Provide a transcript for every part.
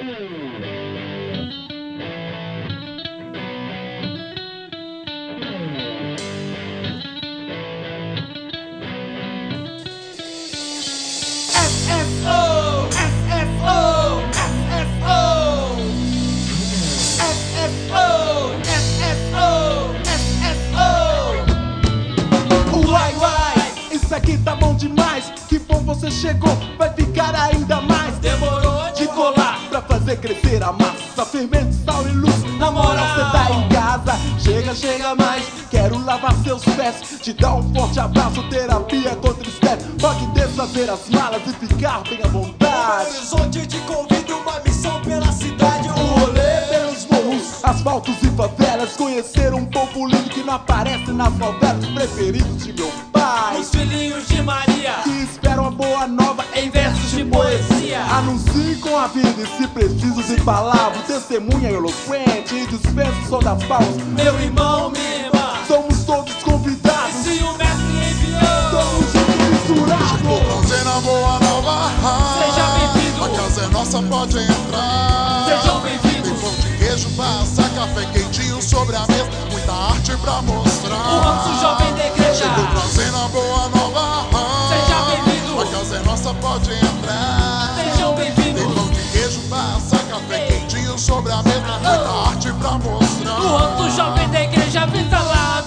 Tá bom demais, que bom você chegou, vai ficar ainda mais. Demorou de colar pra fazer crescer a massa. Fermento, sal e luz, na moral cê tá em casa. Chega, chega mais, quero lavar seus pés, te dar um forte abraço, terapia contra o estresse. Pode desfazer as malas e ficar bem à vontade. Horizonte te convido, uma missão pela cidade. Um rolê pelos morros, asfaltos e favelas. Conhecer um povo lindo que não aparece nas novelas preferidos de meu pai. Os filhinhos de Maria que esperam a boa nova em versos de poesia. Anuncie com a vida e se preciso de palavras. Testemunha eloquente e dispensa o som das palmas. Meu irmão, minha irmã, somos todos convidados. Se o mestre enviou, somos juntos misturados. Chegou trazendo a boa nova. Seja bem-vindo. A casa é nossa, pode entrar. Sejam bem-vindos. Tem pão de queijo, passa, café quentinho sobre a mesa. Muita arte pra mostrar. O ranço jovem da igreja. Chegou trazendo a boa nova. Seja bem-vindo. A casa é nossa, pode entrar. Sejam bem-vindos. Tem pão de queijo, passa, café quentinho sobre a mesa. Muita arte pra mostrar. O ranço jovem da igreja, visa lá,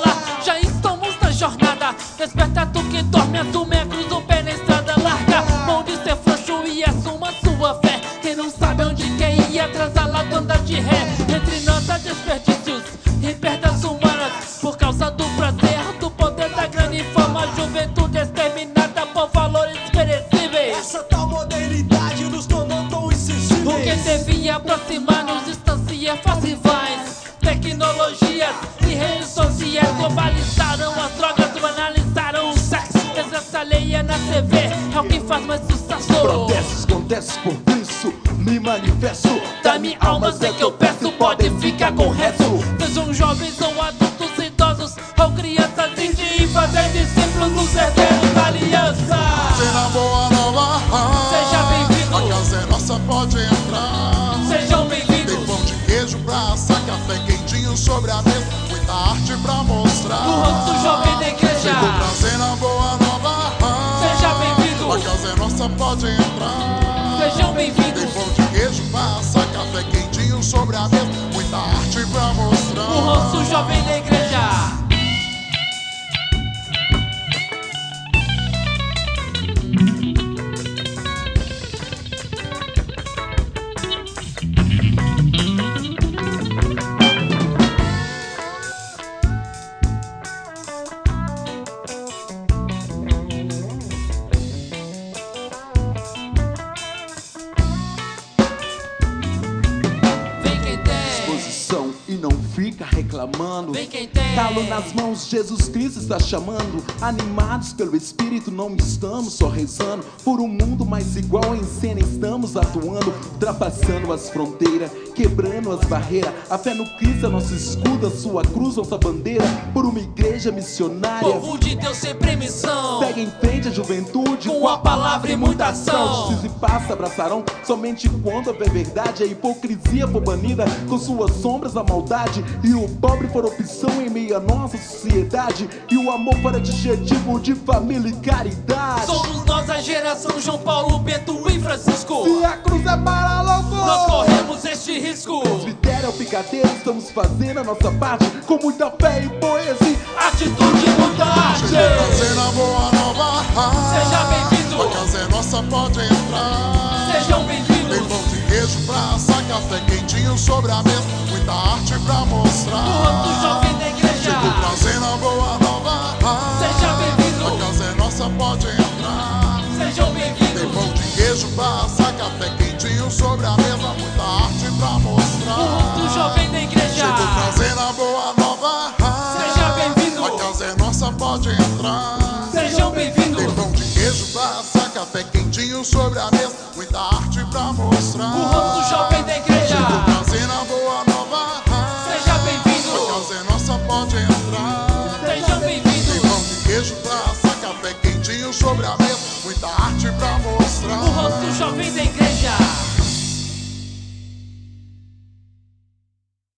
já estamos na jornada. Desperta tu que dorme, assume a cruz, o pé na estrada larga. Mão de ser frouxo e assuma sua fé. Quem não sabe onde quer ir, atrasa lá, anda de ré. Entre nós há desperdícios e perdas humanas, por causa do prazer, do poder da grande fama. Juventude exterminada por valores perecíveis. Essa tal modernidade nos tornou tão insensíveis. O que devia aproximar nos distancia, faz rivais. Tecnologias e redes sociais globalizaram as drogas, banalizaram o sexo. Presença alheia na TV é o que faz mais sucesso. Protestos, acontece por isso, me manifesto. Da minha alma sei que eu peço, pode ficar com o resto. Sejam jovens ou adultos, idosos ou crianças, ensinem e fazer discípulos dos herdeiros da aliança. Trazendo a boa nova. Seja bem-vindo. A casa é nossa, pode entrar. Sejam bem-vindos. Tem pão de queijo pra assar, café quentinho sobre a mesa. Muita arte pra mostrar. O rosto jovem da igreja. Chegou trazendo a boa nova. Seja bem-vindo. A casa é nossa, pode entrar. Sejam bem-vindos. Tem pão de queijo pra assar, café quentinho sobre a mesa. Muita arte pra mostrar. O rosto jovem da igreja. E não fica reclamando. Vem quem tem. Calo nas mãos, Jesus Cristo está chamando. Animados pelo Espírito, não estamos só rezando. Por um mundo mais igual em cena estamos atuando. Ultrapassando as fronteiras, quebrando as barreiras. A fé no Cristo é nosso escudo, a sua cruz, nossa bandeira. Por uma igreja missionária, Povo de Deus sempre missão. segue em frente a juventude com a palavra e muita ação. Justiça e paz se abraçarão somente quando houver verdade. A hipocrisia for banida, com suas sombras a maldade. E o pobre for opção em meio à nossa sociedade. E o amor for adjetivo de família e caridade. Somos nós a geração João Paulo, Bento e Francisco. Se a cruz é para louco, nós corremos este risco. Critério é o picadeiro, estamos fazendo a nossa parte com muita fé e poesia. Atitude e muita arte. Chegou trazendo a boa nova. Seja bem-vindo. A casa é nossa, pode entrar. Sejam bem-vindos. Tem pão de queijo pra assar, café quentinho sobre a mesa. Muita arte pra mostrar. O rosto jovem da igreja. Chegou trazendo a boa nova. Seja bem-vindo. A casa é nossa, pode entrar. Sejam Tem bem-vindos. pão de queijo pra assar, café quentinho sobre a mesa. Muita arte pra mostrar. O rosto jovem da igreja. Chegou trazendo a boa nova. Seja bem-vindo. A casa é nossa, pode entrar. Sejam bem-vindos. Tem pão de queijo pra assar, café quentinho sobre a mesa. Muita arte pra mostrar. O rosto jovem da igreja. Chegou trazendo a boa nova. Seja bem-vindo. A casa é nossa, pode entrar. Sejam Tem bem-vindos. pão de queijo pra assar, café quentinho sobre a mesa. Muita arte pra mostrar. O rosto jovem da igreja.